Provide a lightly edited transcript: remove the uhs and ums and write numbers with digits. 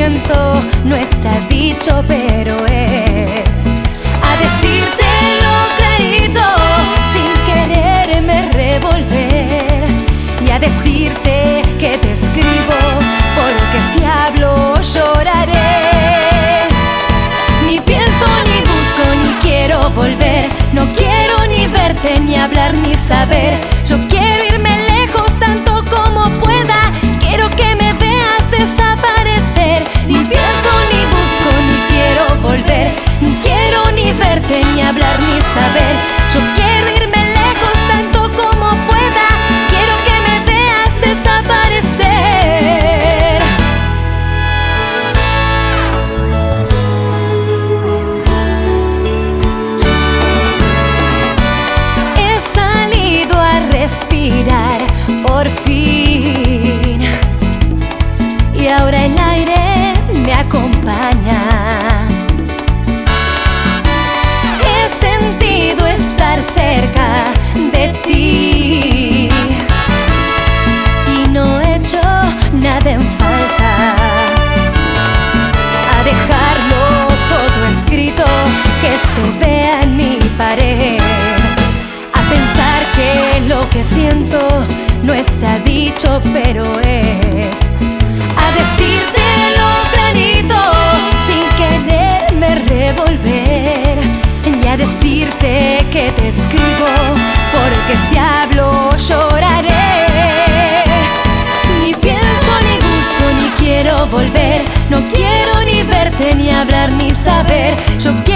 siento no está dicho, pero es a decírtelo clarito, sin quererme revolver, y a decirte que te escribo, porque si hablo lloraré. Ni pienso, ni busco, ni quiero volver, no quiero ni verte, ni hablar, ni saber. Yo quiero irme lejos tanto como pueda, quiero que me veas desaparecer. Ni pienso, ni busco, ni quiero volver, ni quiero ni verte, ni hablar, ni saber. Yo quiero irme lejos tanto como pueda, quiero que me veas desaparecer. He salido a respirar por fin, y ahora el aire me acompaña. He sentido estar cerca de ti y no he hecho nada en falta. A dejarlo todo escrito, que se vea en mi pared. A pensar que lo que siento no está dicho, pero es a decírtelo clarito, sin quererme revolver, y a decirte que te escribo, porque si hablo lloraré. Ni pienso, ni busco, ni quiero volver, no quiero ni verte, ni hablar, ni saber. Yo